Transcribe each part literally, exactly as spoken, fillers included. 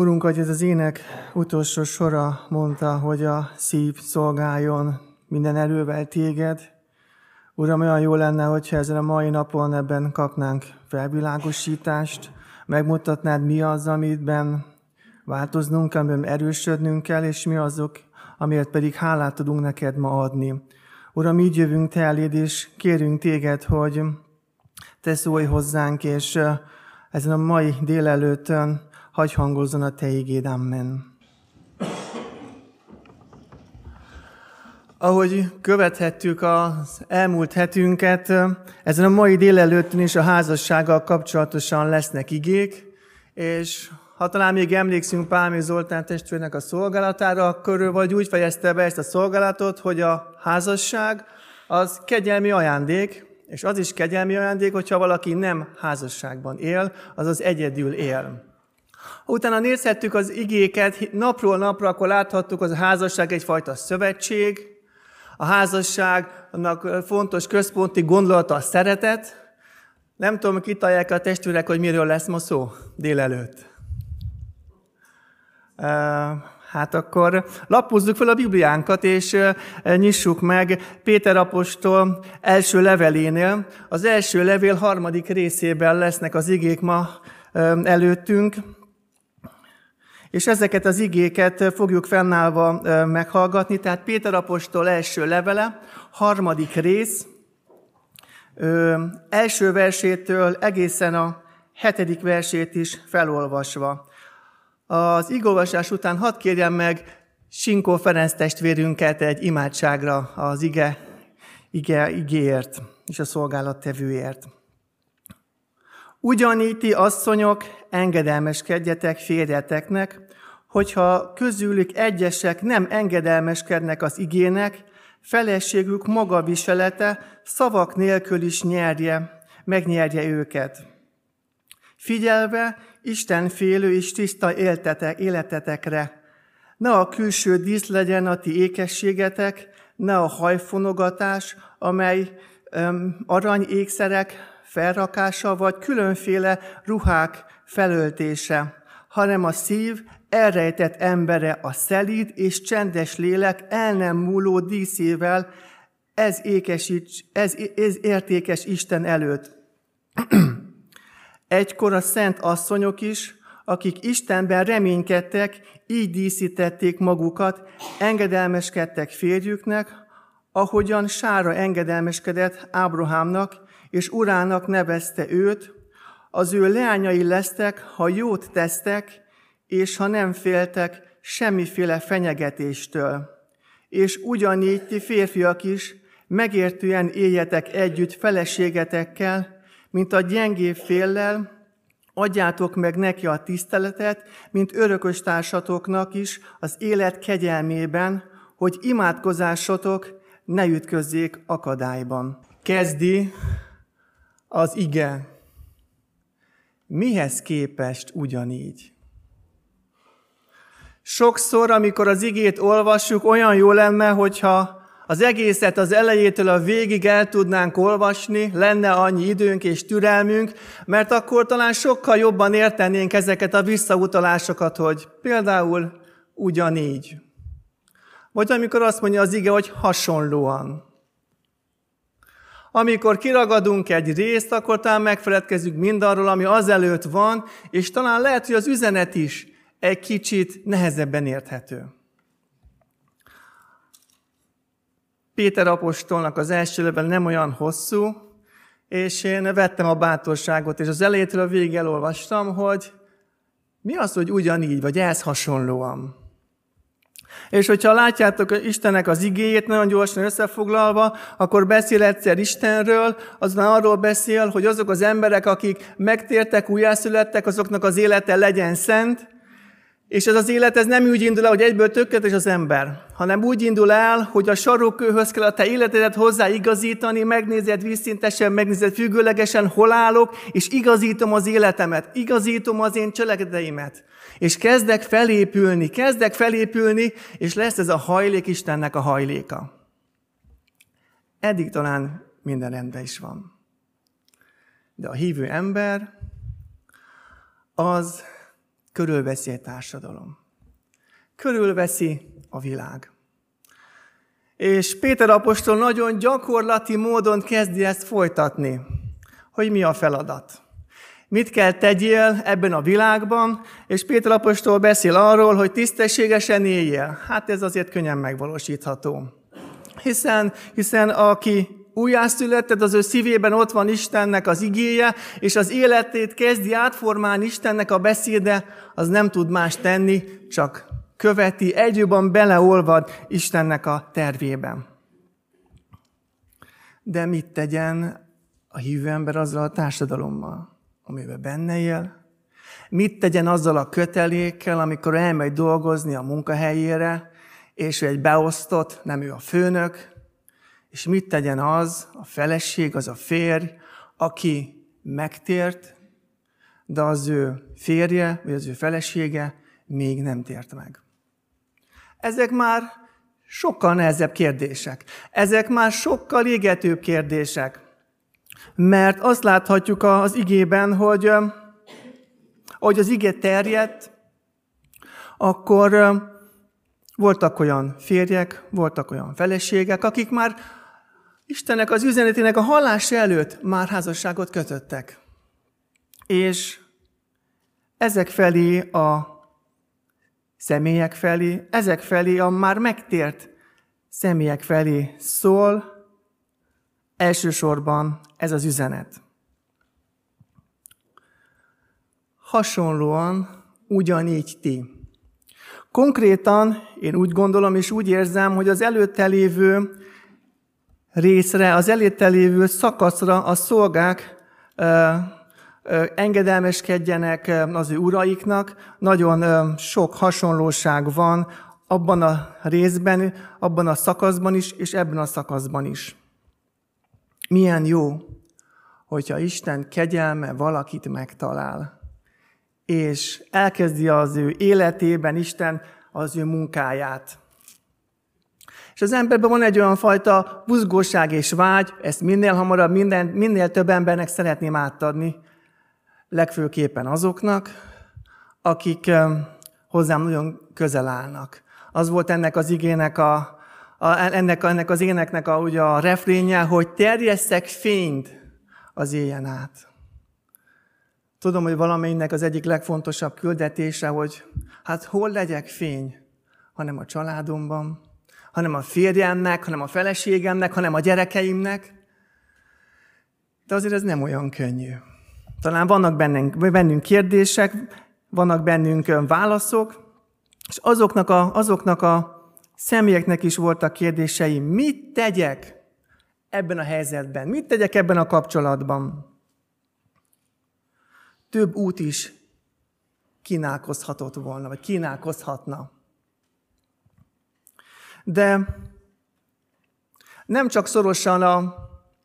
Urunk, hogy ez az ének utolsó sora mondta, hogy a szív szolgáljon minden erővel téged. Uram, olyan jó lenne, hogyha ezen a mai napon ebben kapnánk felvilágosítást, megmutatnád, mi az, amiben változnunk, amiben erősödnünk kell, és mi azok, amiért pedig hálát tudunk neked ma adni. Uram, így jövünk te eléd, és kérünk téged, hogy te szólj hozzánk, és ezen a mai délelőttön hagyj hangozzon a te igéd, amen. Ahogy követhettük az elmúlt hetünket, ezen a mai délelőttön is a házassággal kapcsolatosan lesznek igék, és ha talán még emlékszünk Pálmi Zoltán testvérnek a szolgálatára, akkor ő vagy úgy fejezte be ezt a szolgálatot, hogy a házasság az kegyelmi ajándék, és az is kegyelmi ajándék, hogyha valaki nem házasságban él, azaz egyedül él. Ha utána nézhettük az igéket napról napra, akkor láthattuk, hogy a házasság egyfajta szövetség. A házasságnak fontos központi gondolata a szeretet. Nem tudom, kitallják a testvérek, hogy miről lesz ma szó délelőtt. Hát akkor lapozzuk fel a Bibliánkat, és nyissuk meg Péter apostol első levelénél. Az első levél harmadik részében lesznek az igék ma előttünk. És ezeket az igéket fogjuk fennállva meghallgatni. Tehát Péter apostol első levele, harmadik rész, első versétől egészen a hetedik versét is felolvasva. Az igolvasás után hadd kérjem meg Sinkó Ferenc testvérünket egy imádságra az ige, ige, igéért és a szolgálattevőért. Ugyanígy ti asszonyok, engedelmeskedjetek férjeteknek, hogyha közülük egyesek nem engedelmeskednek az igének, feleségük magaviselete szavak nélkül is nyerje, megnyerje őket. Figyelve istenfélő és tiszta éltetek, életetekre, ne a külső dísz legyen a ti ékességetek, ne a hajfonogatás, amely um, aranyékszerek felrakása, vagy különféle ruhák felöltése, hanem a szív elrejtett embere a szelíd és csendes lélek el nem múló díszével, ez, ékesíts, ez, ez értékes Isten előtt. Egykor a szent asszonyok is, akik Istenben reménykedtek, így díszítették magukat, engedelmeskedtek férjüknek, ahogyan Sára engedelmeskedett Ábrahámnak, és urának nevezte őt, az ő leányai lesztek, ha jót tesztek, és ha nem féltek semmiféle fenyegetéstől. És ugyanígy ti férfiak is megértően éljetek együtt feleségetekkel, mint a gyengébb féllel, adjátok meg neki a tiszteletet, mint örökös társatoknak is az élet kegyelmében, hogy imádkozásotok ne ütközzék akadályban. Kezdi az ige. Mihez képest ugyanígy? Sokszor, amikor az igét olvassuk, olyan jó lenne, hogyha az egészet az elejétől a végig el tudnánk olvasni, lenne annyi időnk és türelmünk, mert akkor talán sokkal jobban értenénk ezeket a visszautalásokat, hogy például ugyanígy. Vagy amikor azt mondja az ige, hogy hasonlóan. Amikor kiragadunk egy részt, akkor talán megfeledkezünk mindarról, ami azelőtt van, és talán lehet, hogy az üzenet is egy kicsit nehezebben érthető. Péter apostolnak az első levél nem olyan hosszú, és én vettem a bátorságot, és az elejétől a végig elolvastam, hogy mi az, hogy ugyanígy, vagy ehhez hasonlóan. És hogyha látjátok Istennek az igéjét, nagyon gyorsan összefoglalva, akkor beszél egyszer Istenről, aztán arról beszél, hogy azok az emberek, akik megtértek, újjászülettek, azoknak az élete legyen szent, és ez az élet ez nem úgy indul el, hogy egyből tökéletes az ember, hanem úgy indul el, hogy a sarokkőhöz kell a te életedet hozzáigazítani, megnézed vízszintesen, megnézed függőlegesen, hol állok, és igazítom az életemet, igazítom az én cselekedeteimet. És kezdek felépülni, kezdek felépülni, és lesz ez a hajlék Istennek a hajléka. Eddig talán minden rendben is van. De a hívő ember az Körülveszi egy társadalom. Körülveszi a világ. És Péter apostol nagyon gyakorlati módon kezdi ezt folytatni, hogy mi a feladat. Mit kell tegyél ebben a világban, és Péter apostol beszél arról, hogy tisztességesen éljél. Hát ez azért könnyen megvalósítható. Hiszen, hiszen aki újjászületett, az ő szívében ott van Istennek az igéje, és az életét kezdi átformálni Istennek a beszéde, az nem tud más tenni, csak követi, egyre jobban beleolvad Istennek a tervében. De mit tegyen a hívő ember azzal a társadalommal, amiben benne él? Mit tegyen azzal a kötelékkel, amikor elmegy dolgozni a munkahelyére, és ő egy beosztott, nem ő a főnök, és mit tegyen az a feleség, az a férj, aki megtért, de az ő férje, vagy az ő felesége még nem tért meg. Ezek már sokkal nehezebb kérdések. Ezek már sokkal égetőbb kérdések. Mert azt láthatjuk az igében, hogy ahogy az ige terjedt, akkor voltak olyan férjek, voltak olyan feleségek, akik már Istennek az üzenetének a hallása előtt már házasságot kötöttek. És ezek felé a személyek felé, ezek felé a már megtért személyek felé szól elsősorban ez az üzenet. Hasonlóan ugyanígy ti. Konkrétan én úgy gondolom és úgy érzem, hogy az előtte lévő részre, az előtte lévő szakaszra a szolgák ö, ö, engedelmeskedjenek az ő uraiknak. Nagyon ö, sok hasonlóság van abban a részben, abban a szakaszban is, és ebben a szakaszban is. Milyen jó, hogyha Isten kegyelme valakit megtalál, és elkezdi az ő életében Isten az ő munkáját. És az emberben van egy olyan fajta buzgóság és vágy, ezt minél hamarabb, minden, minél több embernek szeretném átadni, legfőképpen azoknak, akik hozzám nagyon közel állnak. Az volt ennek az igének, a, a, ennek, ennek az éneknek a, ugye a refrénje, hogy terjesszek fényt az éjjel át. Tudom, hogy valamelyiknek az egyik legfontosabb küldetése, hogy hát hol legyek fény, hanem a családomban, hanem a férjemnek, hanem a feleségemnek, hanem a gyerekeimnek. De azért ez nem olyan könnyű. Talán vannak bennünk, bennünk kérdések, vannak bennünk válaszok, és azoknak a, azoknak a személyeknek is voltak kérdései, mit tegyek ebben a helyzetben, mit tegyek ebben a kapcsolatban. Több út is kínálkozhatott volna, vagy kínálkozhatna. De nem csak szorosan a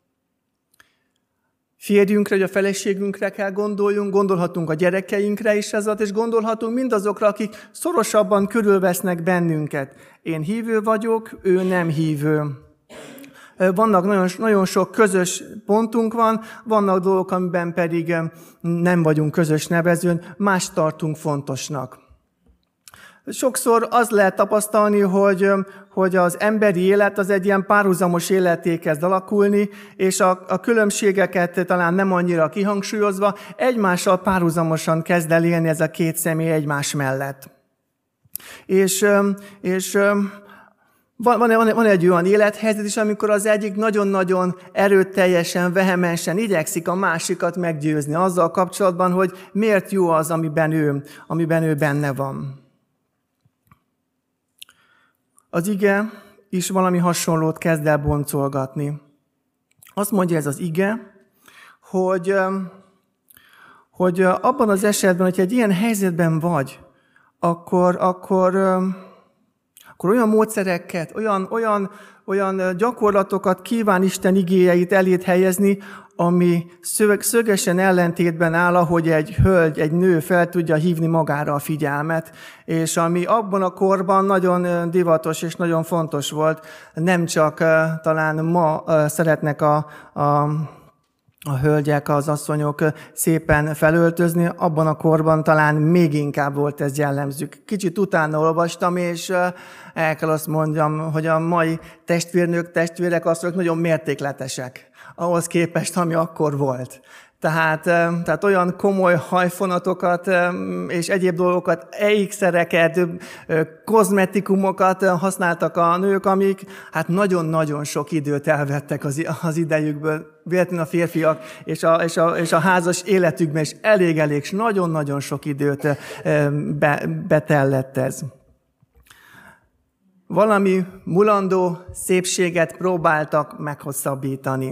férjünkre, vagy a feleségünkre kell gondoljunk, gondolhatunk a gyerekeinkre is ezzel, és gondolhatunk mindazokra, akik szorosabban körülvesznek bennünket. Én hívő vagyok, ő nem hívő. Vannak nagyon, nagyon sok közös pontunk van, vannak dolgok, amiben pedig nem vagyunk közös nevezőn, más tartunk fontosnak. Sokszor az lehet tapasztalni, hogy, hogy az emberi élet az egy ilyen párhuzamos életé kezd alakulni, és a, a különbségeket talán nem annyira kihangsúlyozva, egymással párhuzamosan kezd el élni ez a két személy egymás mellett. És, és van, van, van egy olyan élethelyzet is, amikor az egyik nagyon-nagyon erőteljesen, vehemensen igyekszik a másikat meggyőzni azzal kapcsolatban, hogy miért jó az, amiben ő, amiben ő benne van. Az ige is valami hasonlót kezd el boncolgatni. Azt mondja ez az ige, hogy, hogy abban az esetben, hogyha egy ilyen helyzetben vagy, akkor, akkor, akkor olyan módszereket, olyan, olyan, olyan gyakorlatokat kíván Isten igéjeit elét helyezni, ami szögesen ellentétben áll, ahogy egy hölgy, egy nő fel tudja hívni magára a figyelmet, és ami abban a korban nagyon divatos és nagyon fontos volt, nem csak talán ma szeretnek a, a, a hölgyek, az asszonyok szépen felöltözni, abban a korban talán még inkább volt ez jellemző. Kicsit utána olvastam, és el kell azt mondjam, hogy a mai testvérnők, testvérek, asszonyok nagyon mértékletesek ahhoz képest, ami akkor volt. Tehát, tehát olyan komoly hajfonatokat és egyéb dolgokat, ékszereket, kozmetikumokat használtak a nők, amik hát nagyon-nagyon sok időt elvettek az, az idejükből, véletlenül a férfiak és a, és, a, és a házas életükben is elég-elég, nagyon-nagyon sok időt be, betellett ez. Valami mulandó szépséget próbáltak meghosszabbítani.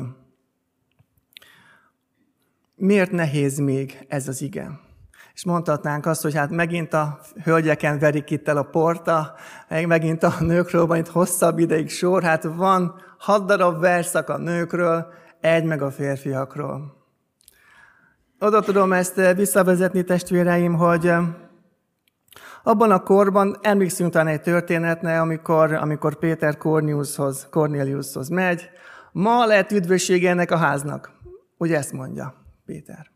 Miért nehéz még ez az ige? És mondhatnánk azt, hogy hát megint a hölgyeken verik itt el a porta, megint a nőkről van itt hosszabb ideig sor, hát van hat darab verszak a nőkről, egy meg a férfiakról. Oda tudom ezt visszavezetni, testvéreim, hogy abban a korban emlékszünk talán egy történetnek, amikor, amikor Péter Kornéliushoz, Kornéliushoz megy, ma lehet üdvössége ennek a háznak. Ugye ezt mondja Péter.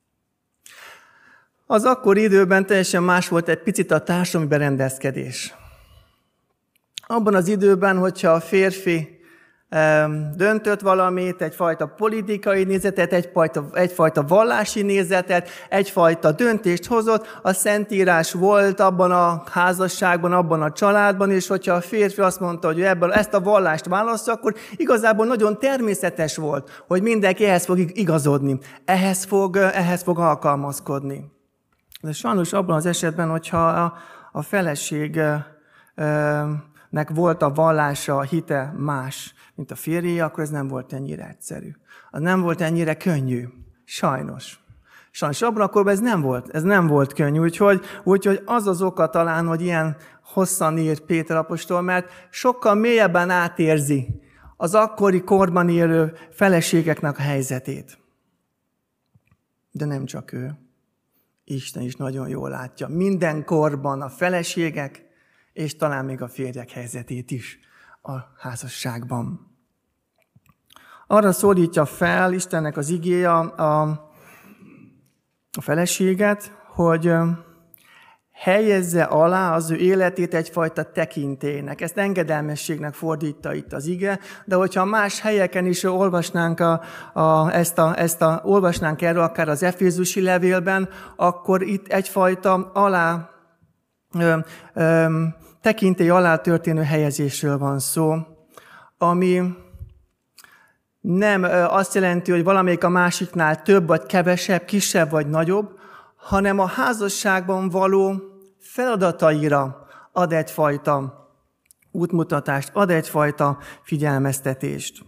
Az akkori időben teljesen más volt egy picit a társadalmi berendezkedés. Abban az időben, hogyha a férfi döntött valamit, egyfajta politikai nézetet, egyfajta, egyfajta vallási nézetet, egyfajta döntést hozott, a Szentírás volt abban a házasságban, abban a családban, és hogyha a férfi azt mondta, hogy ebből ezt a vallást választja, akkor igazából nagyon természetes volt, hogy mindenki ehhez fog igazodni, ehhez fog, ehhez fog alkalmazkodni. De sajnos abban az esetben, hogyha a, a feleségnek volt a vallása, a hite más, mint a férjé, akkor ez nem volt ennyire egyszerű. Az nem volt ennyire könnyű. Sajnos. Sajnos abban a korban ez nem volt, ez nem volt könnyű. Úgyhogy, úgyhogy az az oka talán, hogy ilyen hosszan írt Péter apostol, mert sokkal mélyebben átérzi az akkori korban élő feleségeknek a helyzetét. De nem csak ő. Isten is nagyon jól látja. Minden korban a feleségek, és talán még a férjek helyzetét is a házasságban. Arra szólítja fel Istennek az igéje a, a feleséget, hogy helyezze alá az ő életét egyfajta tekintélynek. Ezt engedelmességnek fordítja itt az ige, de hogyha más helyeken is olvasnánk, a, a, ezt a, ezt a, olvasnánk erről, akár az Efézusi levélben, akkor itt egyfajta alá ö, ö, tekintély alá történő helyezésről van szó, ami nem azt jelenti, hogy valamelyik a másiknál több vagy kevesebb, kisebb vagy nagyobb, hanem a házasságban való feladataira ad egyfajta útmutatást, ad egyfajta figyelmeztetést.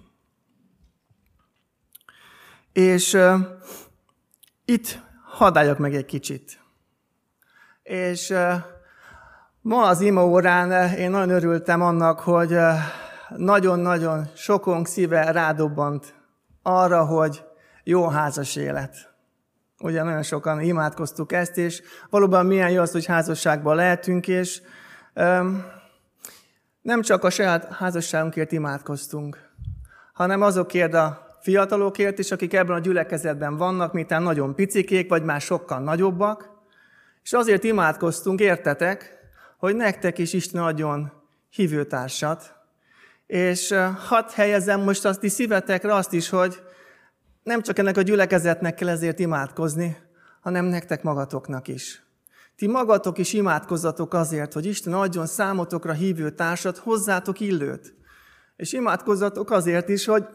És uh, itt hadd álljak meg egy kicsit. És uh, ma az imaórán én nagyon örültem annak, hogy uh, nagyon-nagyon sokunk szíve rádobbant arra, hogy jó házas élet. Ugye nagyon sokan imádkoztuk ezt, és valóban milyen jó az, hogy házasságban lehetünk, és um, nem csak a saját házasságunkért imádkoztunk, hanem azokért a fiatalokért is, akik ebben a gyülekezetben vannak, miután nagyon picikék, vagy már sokkal nagyobbak, és azért imádkoztunk, értetek, hogy nektek is Isten adjon hívőtársat, és hadd helyezzem most azt is szívetekre azt is, hogy nem csak ennek a gyülekezetnek kell ezért imádkozni, hanem nektek magatoknak is. Ti magatok is imádkozzatok azért, hogy Isten adjon számotokra hívő társat, hozzátok illőt. És imádkozzatok azért is, hogy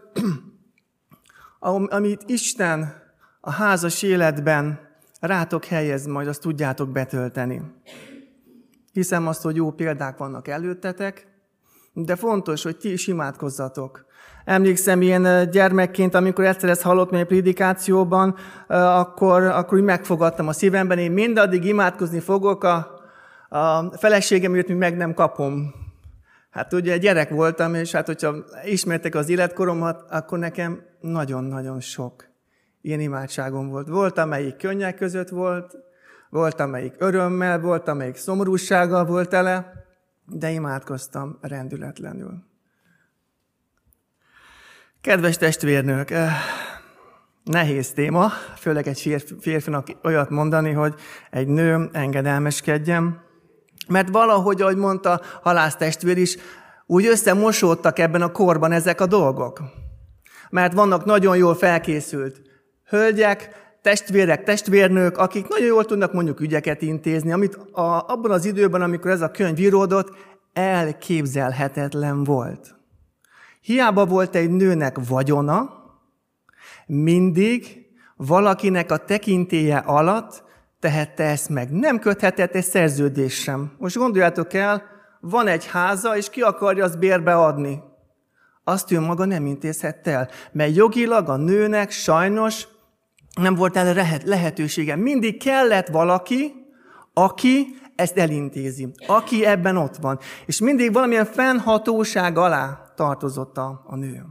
amit Isten a házas életben rátok helyez, majd azt tudjátok betölteni. Hiszem azt, hogy jó példák vannak előttetek, de fontos, hogy ti is imádkozzatok. Emlékszem, én gyermekként, amikor egyszer ezt hallottam egy prédikációban, akkor, akkor úgy megfogadtam a szívemben, én mindaddig imádkozni fogok a, a feleségemért, míg meg nem kapom. Hát ugye gyerek voltam, és hát hogyha ismertek az életkoromat, akkor nekem nagyon-nagyon sok ilyen imádságom volt. Volt, amelyik könnyek között volt, volt, amelyik örömmel, volt, amelyik szomorúsággal volt tele, de imádkoztam rendületlenül. Kedves testvérnők, Nehéz téma, főleg egy férfi, férfinak olyat mondani, hogy egy nő engedelmeskedjen. Mert valahogy, ahogy mondta halásztestvér is, úgy összemosódtak ebben a korban ezek a dolgok. Mert vannak nagyon jól felkészült hölgyek, testvérek, testvérnők, akik nagyon jól tudnak mondjuk ügyeket intézni, amit a, abban az időben, amikor ez a könyv íródott, elképzelhetetlen volt. Hiába volt egy nőnek vagyona, mindig valakinek a tekintélye alatt tehette ezt meg. Nem köthetett egy szerződés sem. Most gondoljátok el, van egy háza, és ki akarja azt bérbe adni. Azt ő maga nem intézhette el, mert jogilag a nőnek sajnos nem volt erre lehetősége. Mindig kellett valaki, aki ezt elintézi, aki ebben ott van. És mindig valamilyen fennhatóság alá tartozott a, a nő.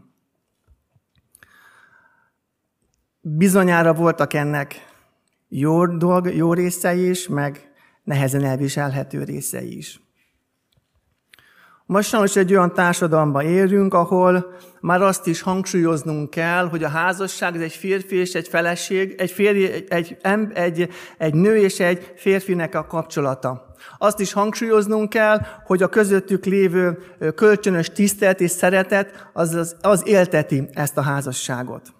Bizonyára voltak ennek jó, dolg, jó részei is, meg nehezen elviselhető részei is. Most sajnos egy olyan társadalomban élünk, ahol már azt is hangsúlyoznunk kell, hogy a házasság ez egy férfi és egy feleség, egy, férj, egy, egy, egy, egy nő és egy férfinek a kapcsolata. Azt is hangsúlyoznunk kell, hogy a közöttük lévő kölcsönös tisztelet és szeretet az, az, az élteti ezt a házasságot.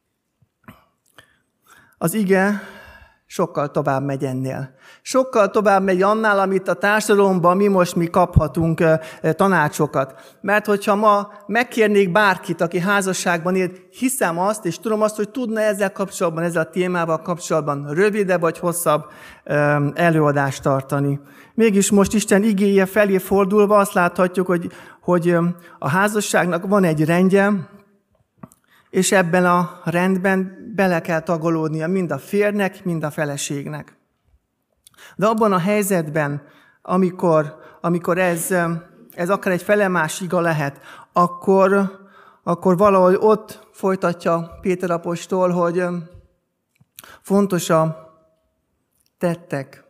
Az ige sokkal tovább megy ennél. Sokkal tovább megy annál, amit a társadalomban mi most mi kaphatunk tanácsokat. Mert hogyha ma megkérnék bárkit, aki házasságban él, hiszem azt, és tudom azt, hogy tudna ezzel kapcsolatban, ezzel a témával kapcsolatban rövidebb vagy hosszabb előadást tartani. Mégis most Isten igéje felé fordulva azt láthatjuk, hogy, hogy a házasságnak van egy rendje, és ebben a rendben bele kell tagolódnia mind a férnek, mind a feleségnek. De abban a helyzetben, amikor, amikor ez, ez akár egy felemás iga lehet, akkor, akkor valahogy ott folytatja Péter apostol, hogy fontos a tettek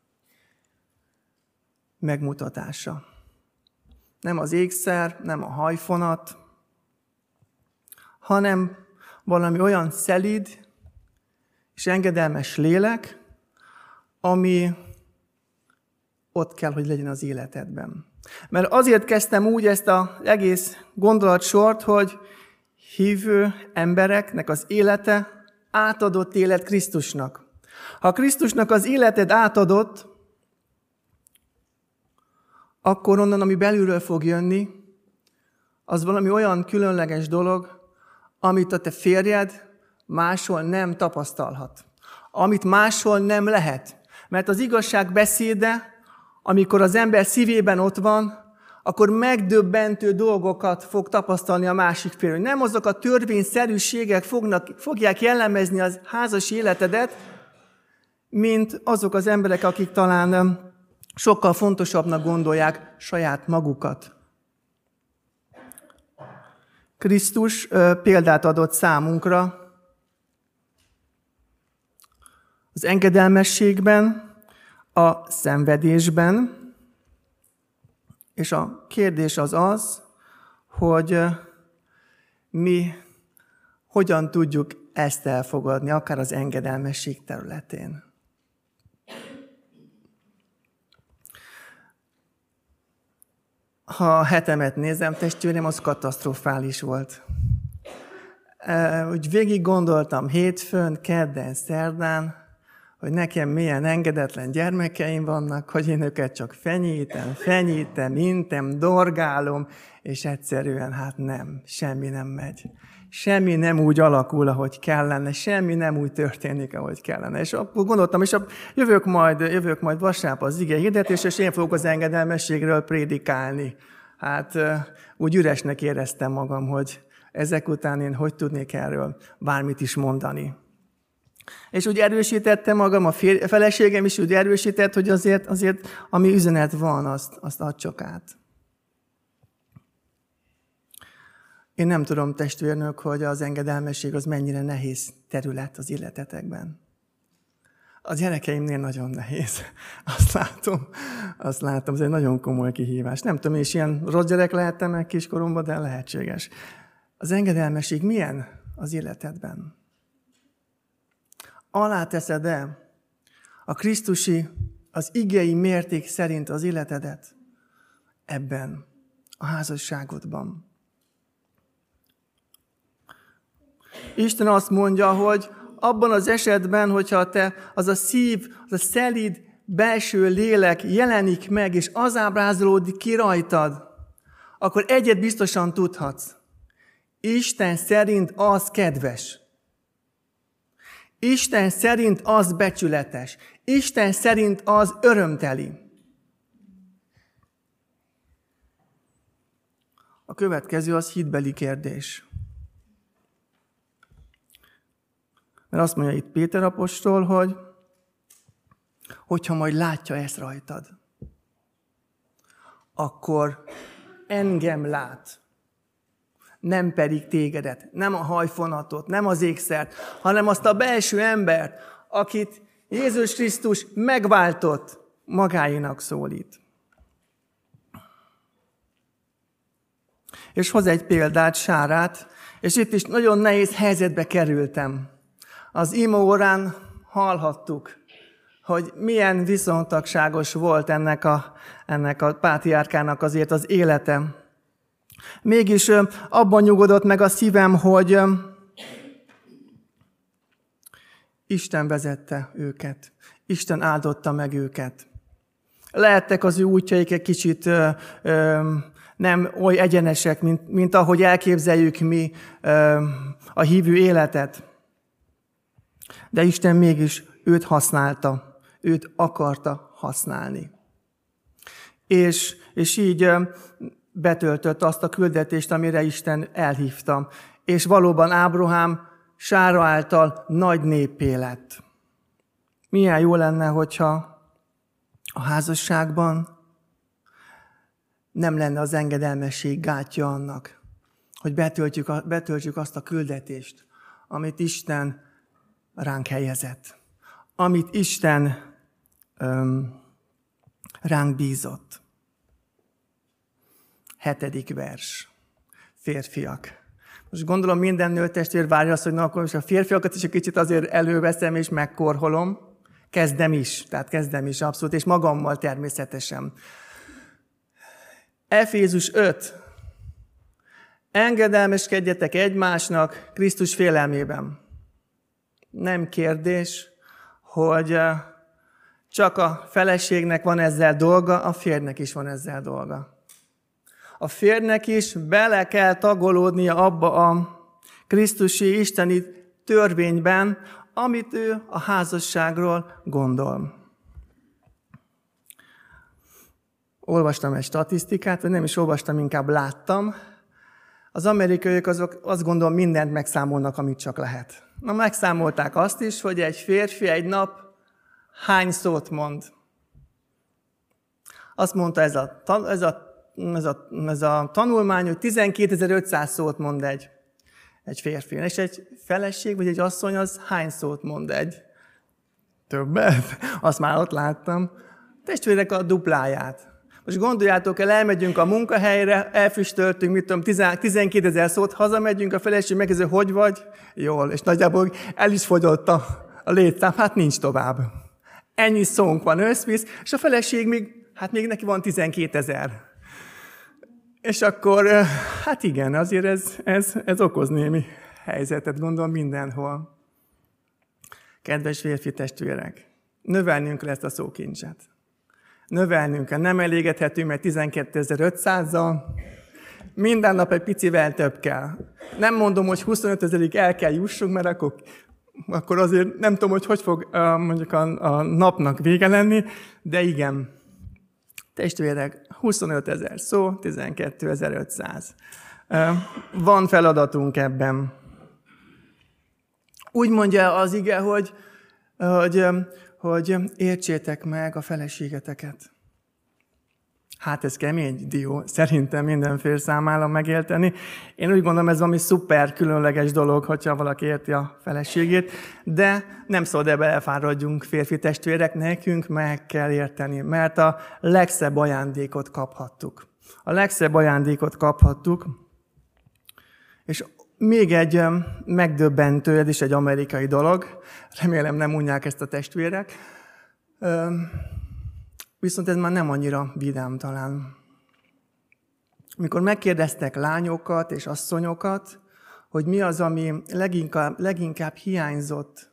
megmutatása. Nem az ékszer, nem a hajfonat, hanem valami olyan szelíd és engedelmes lélek, ami ott kell, hogy legyen az életedben. Mert azért kezdtem úgy ezt az egész gondolatsort, hogy hívő embereknek az élete átadott élet Krisztusnak. Ha Krisztusnak az életed átadott, akkor onnan, ami belülről fog jönni, az valami olyan különleges dolog, amit a te férjed máshol nem tapasztalhat. Amit máshol nem lehet. Mert az igazság beszéde, amikor az ember szívében ott van, akkor megdöbbentő dolgokat fog tapasztalni a másik fél. Nem azok a törvényszerűségek fognak, fogják jellemezni az házas életedet, mint azok az emberek, akik talán sokkal fontosabbnak gondolják saját magukat. Krisztus példát adott számunkra az engedelmességben, a szenvedésben, és a kérdés az az, hogy mi hogyan tudjuk ezt elfogadni, akár az engedelmesség területén. Ha a hetemet nézem, testvérem, az katasztrofális volt. Úgy végig gondoltam hétfőn, kedden, szerdán, hogy nekem milyen engedetlen gyermekeim vannak, hogy én őket csak fenyítem, fenyítem, intem, dorgálom, és egyszerűen hát nem, semmi nem megy. Semmi nem úgy alakul, ahogy kellene, semmi nem úgy történik, ahogy kellene. És akkor gondoltam, és jövök majd, jövök majd vasárnap az ige hirdetés, és én fogok az engedelmességről prédikálni. Hát úgy üresnek éreztem magam, hogy ezek után én hogy tudnék erről bármit is mondani. És úgy erősítettem magam, a feleségem is úgy erősített, hogy azért, azért ami üzenet van, azt, azt add csak át. Én nem tudom, testvérnök, hogy az engedelmesség az mennyire nehéz terület az életetekben. A gyerekeimnél nagyon nehéz. Azt látom, azt látom, ez egy nagyon komoly kihívás. Nem tudom, és ilyen rossz gyerek lehettem meg kiskoromban, de lehetséges. Az engedelmesség milyen az életedben? aláteszed-e a krisztusi, az igei mérték szerint az életedet ebben a házasságodban? Isten azt mondja, hogy abban az esetben, hogyha te az a szív, az a szelíd belső lélek jelenik meg, és az ábrázolódik ki rajtad, akkor egyet biztosan tudhatsz. Isten szerint az kedves. Isten szerint az becsületes. Isten szerint az örömteli. A következő az hitbeli kérdés. Mert azt mondja itt Péter apostol, hogy hogyha majd látja ezt rajtad, akkor engem lát, nem pedig tégedet, nem a hajfonatot, nem az ékszert, hanem azt a belső embert, akit Jézus Krisztus megváltott, magáénak szólít. És hoz egy példát, Sárát, és itt is nagyon nehéz helyzetbe kerültem. Az imaórán hallhattuk, hogy milyen viszontagságos volt ennek a, ennek a pátriárkának azért az élete. Mégis abban nyugodott meg a szívem, hogy Isten vezette őket. Isten áldotta meg őket. Lehettek az ő útjaik egy kicsit ö, ö, nem oly egyenesek, mint, mint ahogy elképzeljük mi ö, a hívő életet. De Isten mégis őt használta, őt akarta használni. És, és így betöltött azt a küldetést, amire Isten elhívta. És valóban Ábrahám Sára által nagy néppé lett. Milyen jó lenne, hogyha a házasságban nem lenne az engedelmesség gátja annak, hogy betöltjük, betöltjük azt a küldetést, amit Isten ránk helyezett, amit Isten öm, ránk bízott. Hetedik vers. Férfiak. Most gondolom minden nőtestvér várja azt, hogy na akkor most a férfiakat is egy kicsit azért előveszem és megkorholom. Kezdem is, tehát kezdem is abszolút, és magammal természetesen. Efézus öt. Engedelmeskedjetek egymásnak Krisztus félelmében. Nem kérdés, hogy csak a feleségnek van ezzel dolga, a férjnek is van ezzel dolga. A férjnek is bele kell tagolódnia abba a krisztusi isteni törvényben, amit ő a házasságról gondol. Olvastam egy statisztikát, vagy nem is olvastam, inkább láttam. Az amerikaiak azok azt gondolom mindent megszámolnak, amit csak lehet. Na, megszámolták azt is, hogy egy férfi egy nap hány szót mond. Azt mondta ez a, ez a, ez a, ez a tanulmány, hogy tizenkétezer-ötszáz szót mond egy, egy férfi. És egy feleség, vagy egy asszony, az hány szót mond egy? Többet? Azt már ott láttam. Testvérek a dupláját. Most gondoljátok el, elmegyünk a munkahelyre, elfüstöltünk, mit tudom, tizenkétezer szót, hazamegyünk, a feleség megkérdezi, hogy vagy? Jól, és nagyjából el is fogyott a, a létszám, hát nincs tovább. Ennyi szónk van összvisz, és a feleség még, hát még neki van tizenkétezer. És akkor, hát igen, azért ez, ez, ez okoz némi helyzetet, gondolom mindenhol. Kedves férfi testvérek, növelnünk kell ezt a szókincset. Növelnünk kell, nem elégedhetünk, mert tizenkétezer-ötszázzal, minden nap egy picivel több kell. Nem mondom, hogy huszonötezerig el kell jussunk, mert akkor, akkor azért nem tudom, hogy hogy fog mondjuk a, a napnak vége lenni, de igen. Testvérek, huszonötezer szó, tizenkétezer-ötszáz. Van feladatunk ebben. Úgy mondja az ige, hogy, hogy, hogy értsétek meg a feleségeteket. Hát ez kemény dió, szerintem mindenféle számára megérteni. Én úgy gondolom, ez valami szuper különleges dolog, hogyha valaki érti a feleségét, de nem szabad ebbe elfáradjunk, férfi testvérek, nekünk meg kell érteni, mert a legszebb ajándékot kaphattuk. A legszebb ajándékot kaphattuk, és még egy megdöbbentő, ez is egy amerikai dolog, remélem nem unják ezt a testvérek, viszont ez már nem annyira vidám talán. Mikor megkérdeztek lányokat és asszonyokat, hogy mi az, ami leginkább, leginkább hiányzott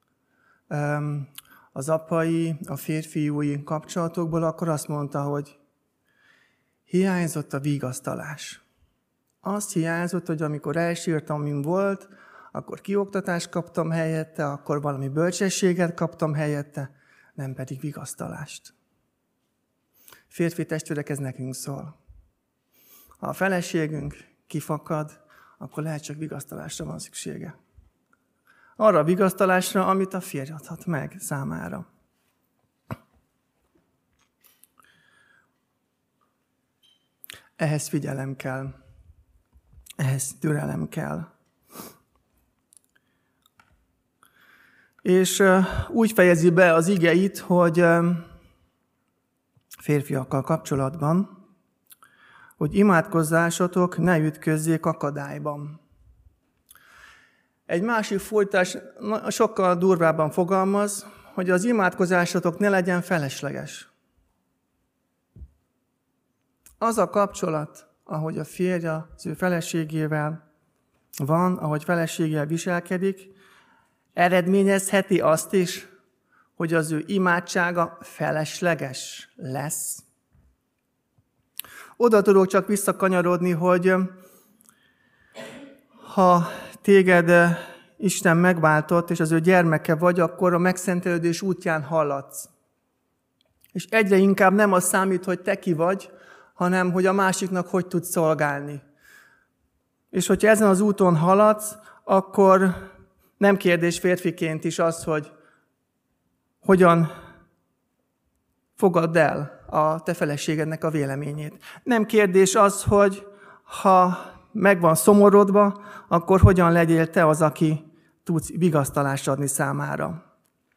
az apai, a férfiúi kapcsolatokból, akkor azt mondta, hogy hiányzott a vigasztalás. Azt hiányzott, hogy amikor elsírtam, amin volt, akkor kioktatást kaptam helyette, akkor valami bölcsességet kaptam helyette, nem pedig vigasztalást. Férfi testvérek, ez nekünk szól. Ha a feleségünk kifakad, akkor lehet csak vigasztalásra van szüksége. Arra a vigasztalásra, amit a férj adhat meg számára. Ehhez figyelem kell. Ehhez türelem kell. És úgy fejezi be az ige itt, hogy férfiakkal kapcsolatban, hogy imádkozzásotok ne ütközzék akadályban. Egy másik fordítás sokkal durvábban fogalmaz, hogy az imádkozásotok ne legyen felesleges. Az a kapcsolat, ahogy a férj az ő feleségével van, ahogy feleségével viselkedik, eredményezheti azt is, hogy az ő imádsága felesleges lesz. Oda tudok csak visszakanyarodni, hogy ha téged Isten megváltott, és az ő gyermeke vagy, akkor a megszentelődés útján haladsz. És egyre inkább nem az számít, hogy te ki vagy, hanem hogy a másiknak hogy tudsz szolgálni. És hogyha ezen az úton haladsz, akkor nem kérdés férfiként is az, hogy hogyan fogadd el a te feleségednek a véleményét. Nem kérdés az, hogy ha meg van szomorodva, akkor hogyan legyél te az, aki tudsz vigasztalást adni számára.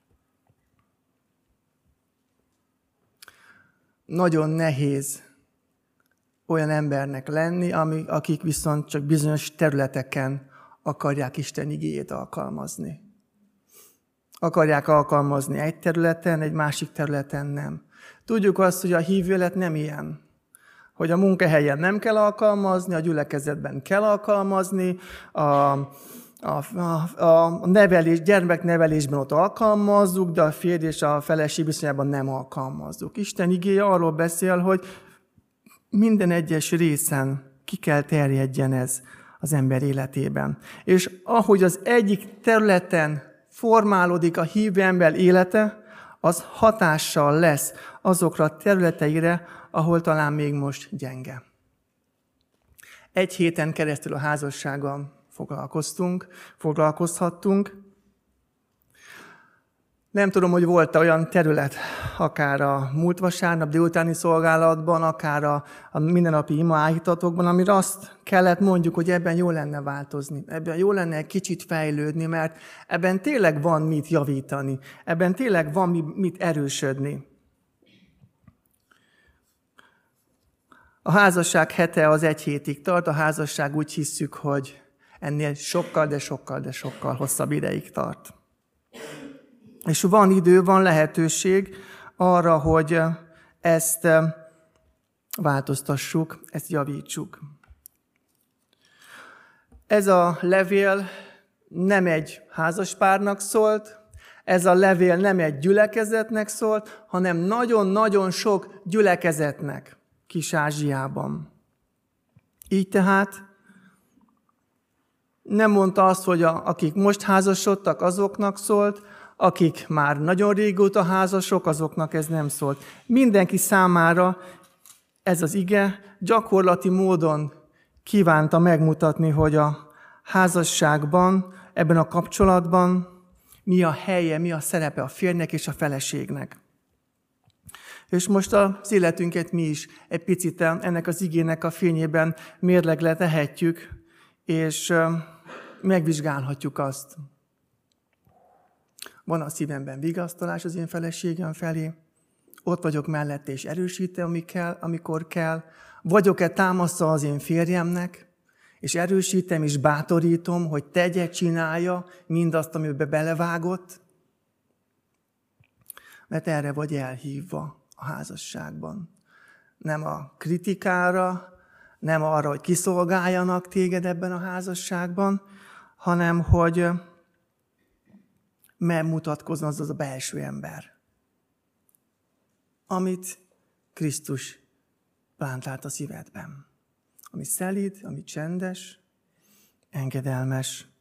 Nagyon nehéz olyan embernek lenni, akik viszont csak bizonyos területeken akarják Isten igéjét alkalmazni. Akarják alkalmazni egy területen, egy másik területen nem. Tudjuk azt, hogy a hívő élet nem ilyen. Hogy a munkahelyen nem kell alkalmazni, a gyülekezetben kell alkalmazni, a, a, a, a nevelés, gyermeknevelésben ott alkalmazzuk, de a férj és a feleség viszonyában nem alkalmazzuk. Isten igéje arról beszél, hogy minden egyes részen ki kell terjedjen ez az ember életében. És ahogy az egyik területen formálódik a hívő ember élete, az hatással lesz azokra a területeire, ahol talán még most gyenge. Egy héten keresztül a házassággal foglalkoztunk, foglalkozhattunk. Nem tudom, hogy volt olyan terület, akár a múlt vasárnap délutáni szolgálatban, akár a, a mindennapi imaállítatokban, amire azt kellett mondjuk, hogy ebben jó lenne változni, ebben jó lenne egy kicsit fejlődni, mert ebben tényleg van mit javítani, ebben tényleg van mit erősödni. A házasság hete az egy hétig tart, a házasság úgy hisszük, hogy ennél sokkal, de sokkal, de sokkal hosszabb ideig tart. És van idő, van lehetőség arra, hogy ezt változtassuk, ezt javítsuk. Ez a levél nem egy házaspárnak szólt, ez a levél nem egy gyülekezetnek szólt, hanem nagyon-nagyon sok gyülekezetnek Kis-Ázsiában. Így tehát nem mondta azt, hogy a, akik most házasodtak, azoknak szólt, akik már nagyon régóta házasok, azoknak ez nem szólt. Mindenki számára ez az ige gyakorlati módon kívánta megmutatni, hogy a házasságban, ebben a kapcsolatban mi a helye, mi a szerepe a férjnek és a feleségnek. És most az életünket mi is egy picit ennek az igének a fényében mérlegre tehetjük, és megvizsgálhatjuk azt. Van a szívemben vigasztalás az én feleségem felé, ott vagyok mellette és erősítem, ami kell, amikor kell, vagyok-e támasza az én férjemnek, és erősítem, és bátorítom, hogy tegye, csinálja mindazt, amiben belevágott, mert erre vagy elhívva a házasságban. Nem a kritikára, nem arra, hogy kiszolgáljanak téged ebben a házasságban, hanem hogy megmutatkozzon az az a belső ember, amit Krisztus plántált a szívedben. Ami szelíd, ami csendes, engedelmes,